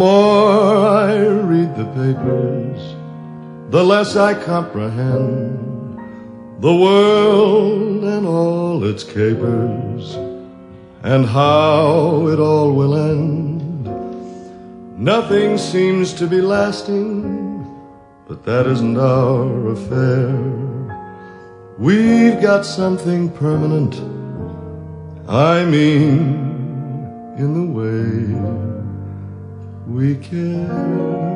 more I read the papers, the less I comprehend the world and all its capers, and how it all will end. Nothing seems to be lasting, but that isn't our affair. We've got something permanent, I mean in the way we care.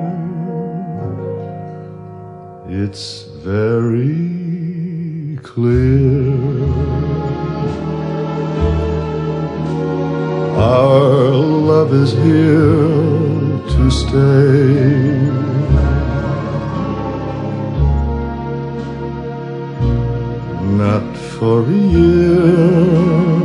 It's very clear. Our love is here to stay. Not for a year,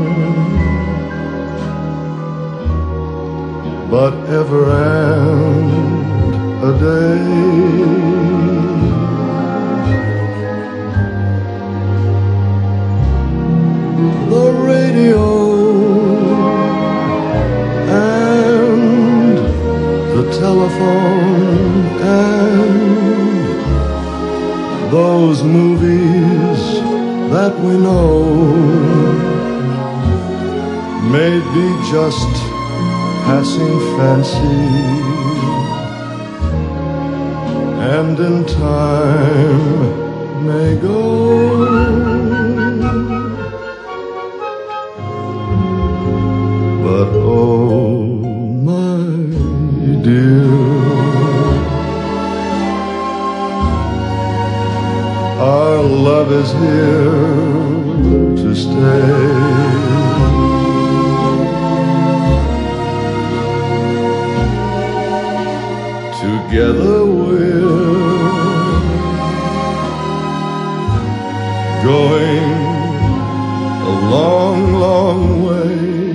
but ever and a day. The radio and the telephone and those movies that we know may be just passing fancy, and in time may go. But oh, my dear, our love is here to stay. Together we're going a long, long way.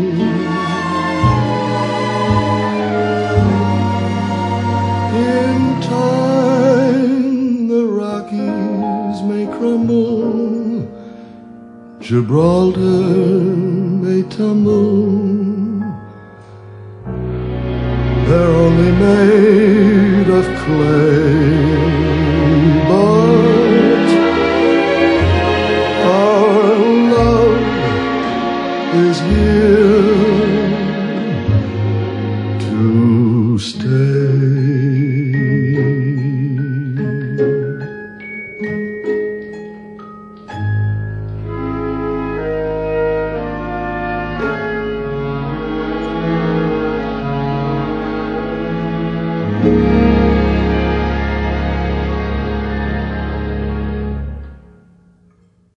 In time the Rockies may crumble, Gibraltar may tumble. They're only made of clay, but